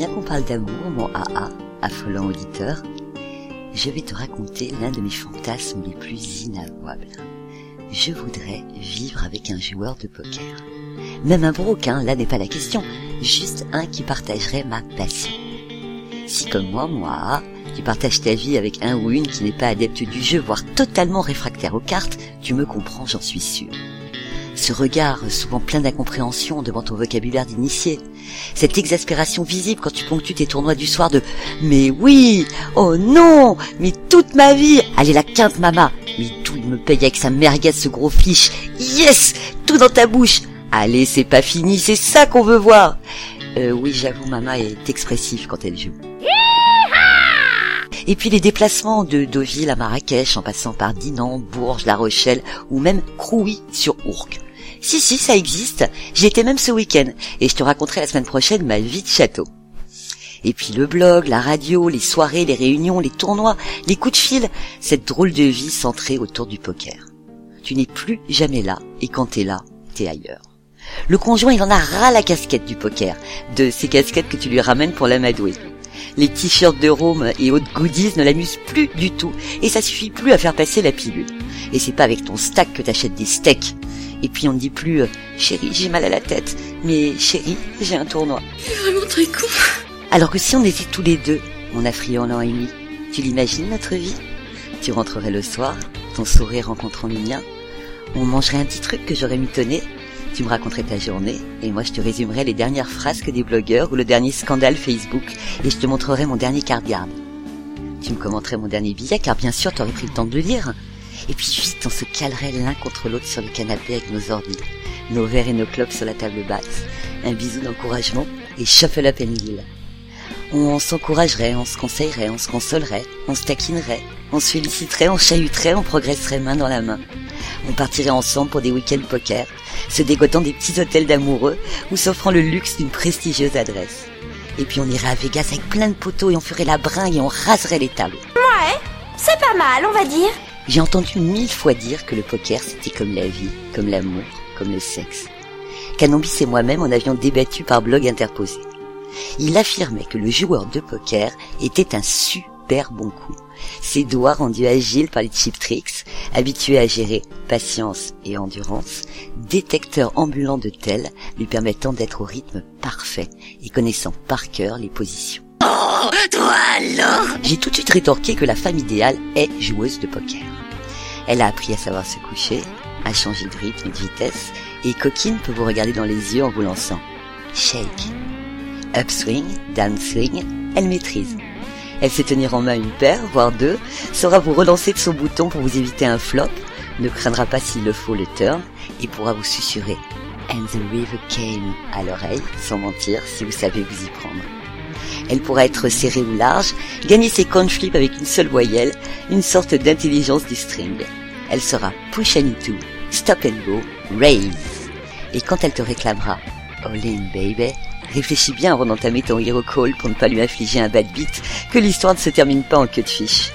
bien qu'on parle d'amour, mon AA, affolant auditeur, je vais te raconter l'un de mes fantasmes les plus inavouables. Je voudrais vivre avec un joueur de poker. Même un broc, là n'est pas la question, juste un qui partagerait ma passion. Si comme moi, mon AA, tu partages ta vie avec un ou une qui n'est pas adepte du jeu, voire totalement réfractaire aux cartes, tu me comprends, j'en suis sûr. Ce regard, souvent plein d'incompréhension devant ton vocabulaire d'initié. Cette exaspération visible quand tu ponctues tes tournois du soir de « Mais oui, oh non, mais toute ma vie, allez la quinte mama, mais d'où il me paye avec sa merguez ce gros fiche, yes, tout dans ta bouche, allez c'est pas fini, c'est ça qu'on veut voir !» Oui, j'avoue, Mama est expressive quand elle joue. Et puis les déplacements de Deauville à Marrakech en passant par Dinan, Bourges, La Rochelle ou même Crouy sur Ourcq. Si, ça existe. J'y étais même ce week-end et je te raconterai la semaine prochaine ma vie de château. Et puis le blog, la radio, les soirées, les réunions, les tournois, les coups de fil, cette drôle de vie centrée autour du poker. Tu n'es plus jamais là et quand t'es là, t'es ailleurs. Le conjoint, il en a ras la casquette du poker, de ces casquettes que tu lui ramènes pour l'amadouer. Les t-shirts de Rome et autres goodies ne l'amusent plus du tout et ça suffit plus à faire passer la pilule. Et c'est pas avec ton stack que t'achètes des steaks. Et puis on ne dit plus « Chérie, j'ai mal à la tête », mais « Chérie, j'ai un tournoi ». C'est vraiment très con. Alors que si on était tous les deux, mon affriolant Amy, tu l'imagines notre vie ? Tu rentrerais le soir, ton sourire rencontrant le mien, on mangerait un petit truc que j'aurais mitonné, tu me raconterais ta journée, et moi je te résumerais les dernières frasques des blogueurs ou le dernier scandale Facebook, et je te montrerais mon dernier card-garde. Tu me commenterais mon dernier billet, car bien sûr t'aurais pris le temps de le lire. Et puis vite, on se calerait l'un contre l'autre sur le canapé avec nos ordis, nos verres et nos clopes sur la table basse, un bisou d'encouragement et shuffle up and deal. On s'encouragerait, on se conseillerait, on se consolerait, on se taquinerait, on se féliciterait, on chahuterait, on progresserait main dans la main. On partirait ensemble pour des week-ends poker, se dégotant des petits hôtels d'amoureux ou s'offrant le luxe d'une prestigieuse adresse. Et puis on irait à Vegas avec plein de poteaux et on ferait la bringue et on raserait les tables. Ouais, c'est pas mal, on va dire. J'ai entendu 1000 fois dire que le poker c'était comme la vie, comme l'amour, comme le sexe. Canambis et moi-même en avions débattu par blog interposé. Il affirmait que le joueur de poker était un super bon coup. Ses doigts rendus agiles par les chip tricks, habitués à gérer patience et endurance, détecteur ambulant de tel lui permettant d'être au rythme parfait et connaissant par cœur les positions. Oh, toi alors ? J'ai tout de suite rétorqué que la femme idéale est joueuse de poker. Elle a appris à savoir se coucher, à changer de rythme et de vitesse, et coquine peut vous regarder dans les yeux en vous lançant shake. Upswing, downswing, elle maîtrise. Elle sait tenir en main une paire, voire deux, saura vous relancer de son bouton pour vous éviter un flop, ne craindra pas s'il le faut le turn, et pourra vous susurrer and the river came à l'oreille, sans mentir, si vous savez vous y prendre. Elle pourra être serrée ou large, gagner ses coin flips avec une seule voyelle, une sorte d'intelligence du string. Elle sera push and two, stop and go, raise. Et quand elle te réclamera all in baby, réfléchis bien avant d'entamer ton hero call pour ne pas lui infliger un bad beat, que l'histoire ne se termine pas en queue de fiche.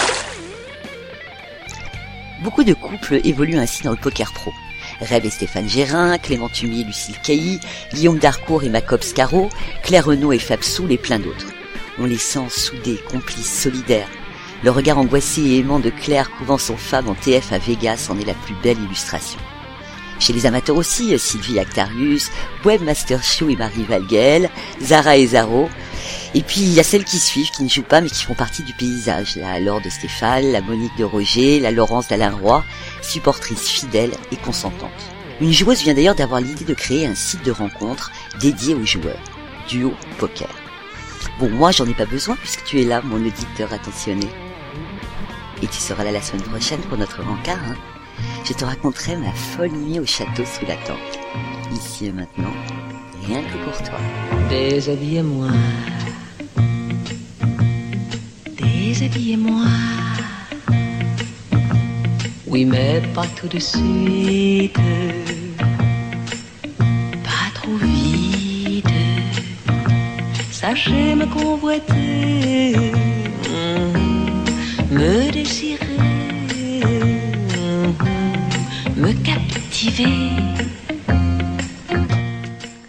Beaucoup de couples évoluent ainsi dans le poker pro. Rêve et Stéphane Gérin, Clément Tumier et Lucille Cailly, Guillaume Darcourt et Macob Scaro, Claire Renaud et Fab Soul et plein d'autres. On les sent soudés, complices, solidaires. Le regard angoissé et aimant de Claire couvant son Fab en TF à Vegas en est la plus belle illustration. Chez les amateurs aussi, Sylvie Actarius, Webmaster Show et Marie Valguel, Zara et Zaro. Et puis il y a celles qui suivent, qui ne jouent pas mais qui font partie du paysage. La Laure de Stéphane, la Monique de Roger, la Laurence d'Alain Roy, supportrice fidèle et consentante. Une joueuse vient d'ailleurs d'avoir l'idée de créer un site de rencontre dédié aux joueurs. Duo Poker. Bon, moi j'en ai pas besoin puisque tu es là, mon auditeur attentionné. Et tu seras là la semaine prochaine pour notre rencard, Je te raconterai ma folle nuit au château sous la tente. Ici et maintenant, rien que pour toi. Déshabillez-moi, déshabillez-moi. Oui, mais pas tout de suite, pas trop vite. Sachez me convoiter, me désirer, me captiver.